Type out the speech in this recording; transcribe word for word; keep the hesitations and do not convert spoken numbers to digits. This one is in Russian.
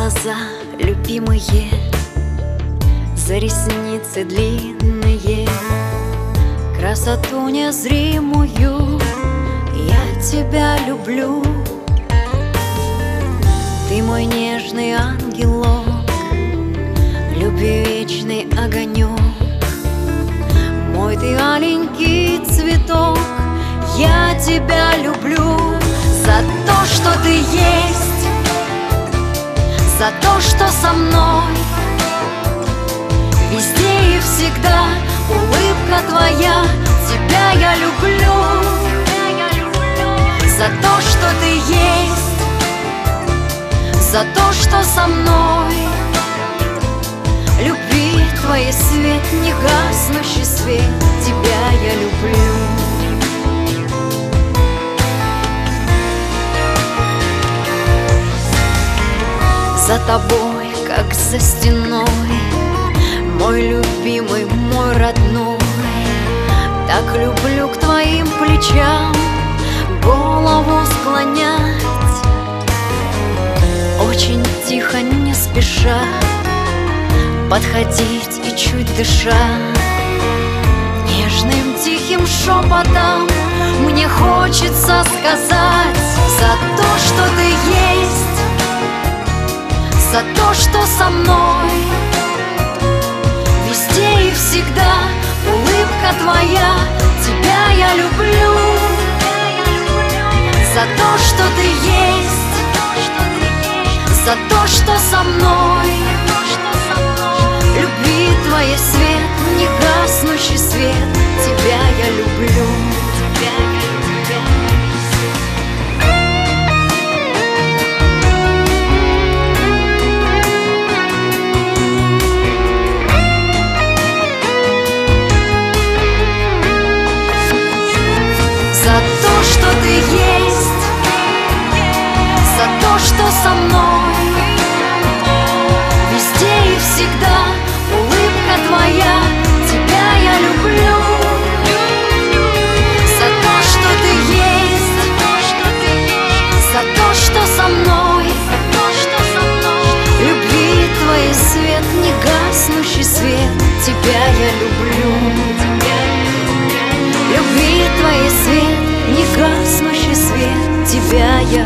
глаза любимые, за ресницы длинные, красоту незримую. Я тебя люблю. Ты мой нежный ангелок, любви вечный огонек, мой ты аленький цветок. Я тебя люблю за то, что ты есть, за то, что со мной везде и всегда. Улыбка твоя, тебя я люблю. За то, что ты есть, за то, что со мной. Любви твоей свет, не гаснущий свет, тебя я люблю. За тобой, как за стеной, мой любимый, мой родной. Так люблю к твоим плечам голову склонять, очень тихо, не спеша подходить и чуть дыша. Нежным тихим шепотом мне хочется сказать: за то, что ты есть, за то, что со мной везде и всегда. Улыбка твоя, тебя я люблю. За то, что ты есть, за то, что со мной. Любви твоей свет, не гаснущий свет, тебя я люблю. За то, что ты есть, за то, что со мной везде и всегда. Улыбка твоя, тебя я люблю. За то, что ты есть, за то, что со мной. Любви твоей свет, не гаснущий свет, тебя я люблю. Любви твоей свет, не гаснущий свет, тебя я